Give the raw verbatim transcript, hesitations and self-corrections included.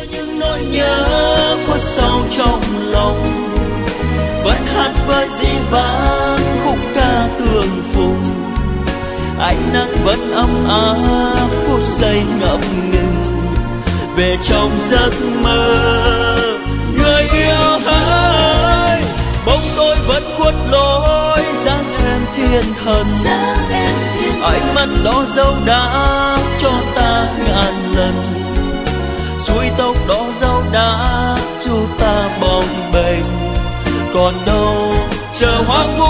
những nỗi nhớ khuất sâu trong lòng, vẫn hát với dĩ vãng khúc ca tương phùng. Ánh nắng vẫn ấm áp phút giây ngậm ngừng về trong giấc mơ. Người yêu hỡi, bóng tôi vẫn khuất lối dáng em thiên thần. Ánh mắt đó dấu đã cho ta ngàn lần, suối tóc đó dấu đã cho ta bồng bềnh. Còn đâu chờ hoa